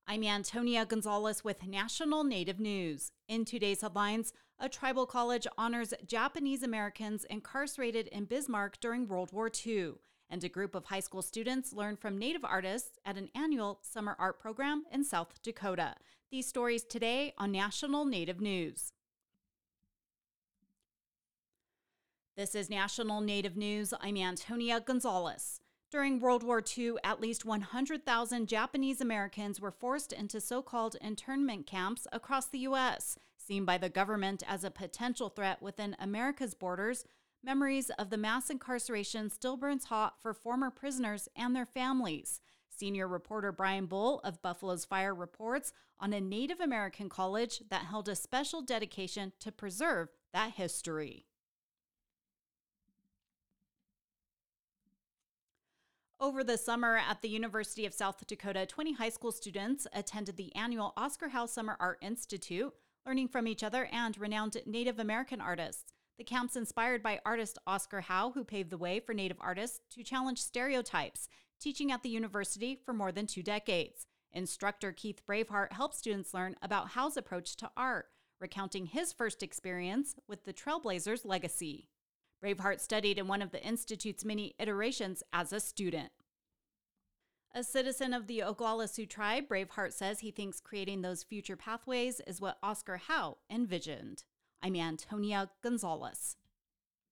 I'm Antonia Gonzalez with National Native News. In today's headlines, a tribal college honors Japanese Americans incarcerated in Bismarck during World War II, and a group of high school students learn from Native artists at an annual summer art program in South Dakota. These stories today on National Native News. This is National Native News. I'm Antonia Gonzalez. During World War II, at least 100,000 Japanese Americans were forced into so-called internment camps across the U.S. Seen by the government as a potential threat within America's borders, memories of the mass incarceration still burns hot for former prisoners and their families. Senior reporter Brian Bull of Buffalo's Fire reports on a Native American college that held a special dedication to preserve that history. Over the summer at the University of South Dakota, 20 high school students attended the annual Oscar Howe Summer Art Institute, learning from each other and renowned Native American artists. The camp's inspired by artist Oscar Howe, who paved the way for Native artists to challenge stereotypes, teaching at the university for more than 2 decades. Instructor Keith Braveheart helped students learn about Howe's approach to art, recounting his first experience with the Trailblazers' legacy. Braveheart studied in one of the Institute's many iterations as a student. A citizen of the Oglala Sioux tribe, Braveheart says he thinks creating those future pathways is what Oscar Howe envisioned. I'm Antonia Gonzalez.